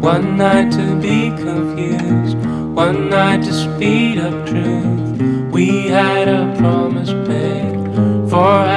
One night to be confused, one night to speed up truth. We had a promise made for